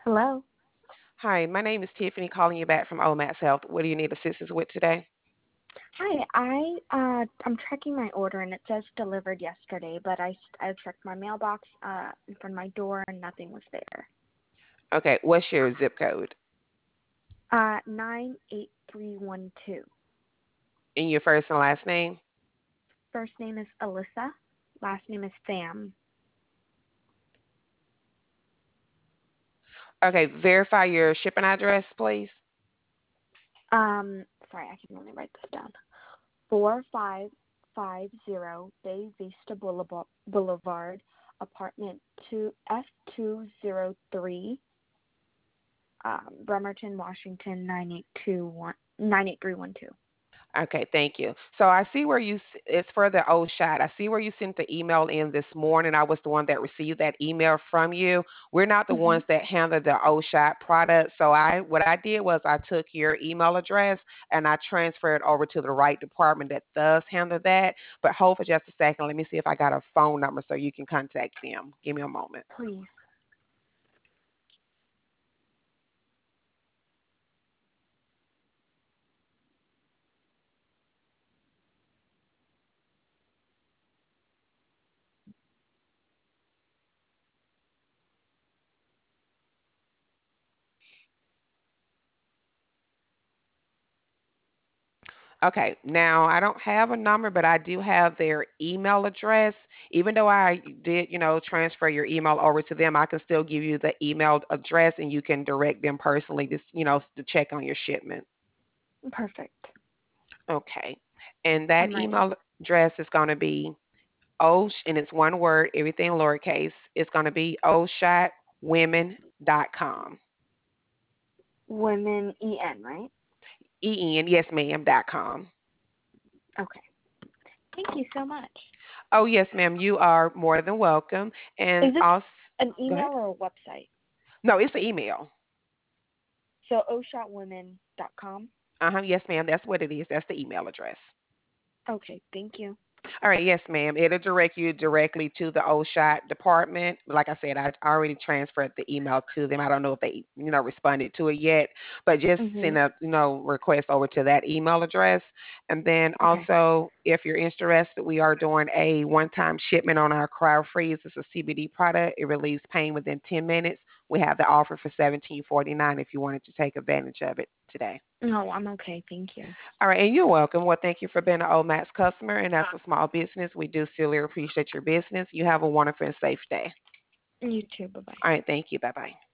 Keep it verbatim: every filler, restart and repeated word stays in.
Hello. Hi, my name is Tiffany calling you back from Omax Health. What do you need assistance with today? Hi. I uh I'm tracking my order and it says delivered yesterday, but I I checked my mailbox uh in front of my door and nothing was there. Okay, what's your zip code? Uh nine eight three one two. And your first and last name? First name is Alyssa. Last name is Sam. Okay, verify your shipping address, please. Um sorry, I can only write this down. Four five five zero Bay Vista Boulevard Boulevard, apartment two F two zero three, um, Bremerton, Washington nine eight two one nine eight three one two. Okay, thank you. So I see where you, s- it's for the old shot. I see where you sent the email in this morning. I was the one that received that email from you. We're not the Mm-hmm. ones that handle the old shot product. So I, what I did was I took your email address and I transferred over to the right department that does handle that. But hold for just a second. Let me see if I got a phone number so you can contact them. Give me a moment. Please. Okay, now I don't have a number, but I do have their email address. Even though I did, you know, transfer your email over to them, I can still give you the email address and you can direct them personally to, s- you know, to check on your shipment. Perfect. Okay. And that I'm ready. email address is going to be O, and it's one word, everything lowercase. It's going to be o shot women dot com. Women E N, right? E N, yes, ma'am, dot com. Okay. Thank you so much. Oh, yes, ma'am, you are more than welcome. And Is this also, an go email ahead. or a website? No, it's an email. So o shot women dot com. Uh-huh. Yes, ma'am. That's what it is. That's the email address. Okay, thank you. All right. Yes, ma'am. It'll direct you directly to the O shot department. Like I said, I already transferred the email to them. I don't know if they, you know, responded to it yet, but just Mhm. send a, you know, request over to that email address. And then Okay. also, if you're interested, we are doing a one-time shipment on our Cryo Freeze. It's a C B D product. It relieves pain within ten minutes. We have the offer for seventeen forty-nine if you wanted to take advantage of it today. No, I'm okay. Thank you. All right, and you're welcome. Well, thank you for being an O Max customer. And as a small business, we do sincerely appreciate your business. You have a wonderful and safe day. You too. Bye bye. All right, thank you. Bye bye.